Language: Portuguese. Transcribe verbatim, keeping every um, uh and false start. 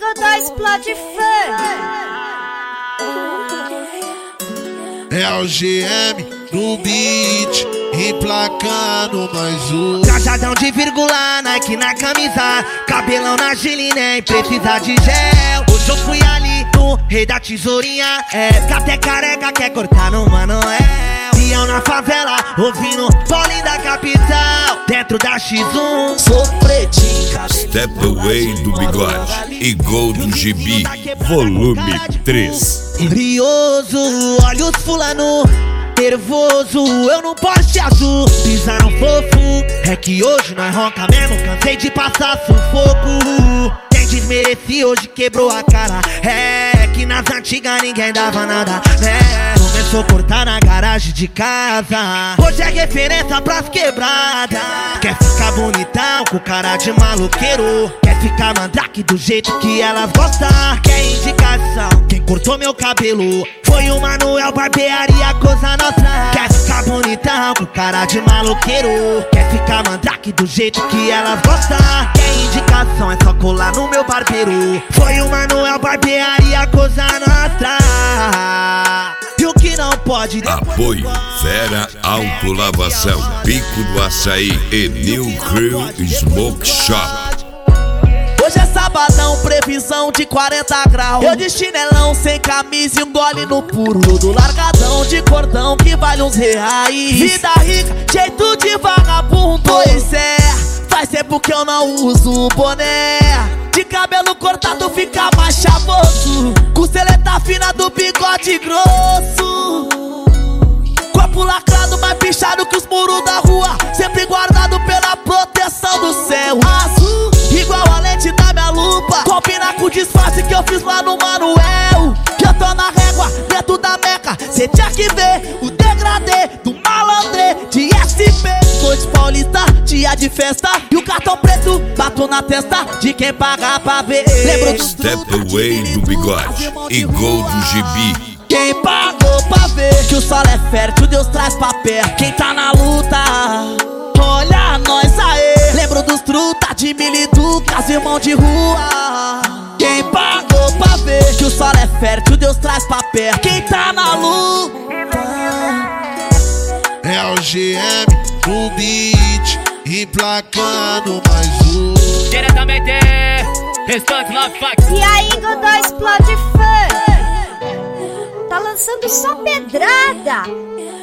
Godó explode funk. É o G M no beat, emplacando mais um. Cajadão de vírgula, Nike na camisa, cabelão na Gili, nem precisa de gel. Hoje eu fui ali no rei da tesourinha, é que até careca quer cortar no Manoel. Peão na favela, ouvindo Paulinho da capital, dentro da X um. Sou pretinho, Step Away do Bigode e Gol do G B, volume três. Brioso, olha os fulano nervoso, eu não Porsche azul, pisaram fofo. É que hoje nós ronca mesmo, cansei de passar sufoco. Quem desmerecia hoje quebrou a cara. É que nas antigas ninguém dava nada, né? Começou a cortar na garagem de casa. Hoje é referência pras quebradas. Quer ficar bonitão com cara de maloqueiro, quer ficar mandrake do jeito que elas gostam. Quer indicação, quem cortou meu cabelo foi o Manuel Barbearia, coisa nossa. Quer ficar bonitão com cara de maloqueiro, quer ficar mandrake do jeito que elas gostam. Quer indicação, é só colar no meu barbeiro. Foi o Manuel Barbearia, coisa nossa. E o que não pode... Apoio Vera Autolavação, Pico do Açaí e New Grill Smoke Shop. Hoje é sabadão, previsão de quarenta graus. Eu de chinelão, sem camisa e um gole no puro. Tudo largadão de cordão que vale uns reais. Vida rica, jeito de vagabundo. Pois é, faz tempo que eu não uso boné. De cabelo cortado fica mais chavoso, costeleta fina do bigode grosso. Corpo lacrado, mais pichado que os muros da rua, sempre guardado pela proteção do céu azul, igual a lente da minha lupa, combina com o disfarce que eu fiz lá no Manuel. Que eu tô na régua, dentro da meca, cê tinha que ver o degradê do malandrê de S P. Noite paulista, dia de festa, e o cartão preto bato na testa de quem paga pra ver. Lembro do Step Away do Bigode e Gol do G B. Quem pagou pra ver que o solo é fértil, Deus traz pra perto. Quem tá na luta, olha nós aê. Lembro dos truta de Miliducas, irmão de rua. Quem pagou pra ver que o solo é fértil, Deus traz pra perto. Quem tá na luta, é o G M no beat, emplacando mais um. Diretamente, restante Love Funk. E aí, Godó explode funk. Tá lançando só pedrada.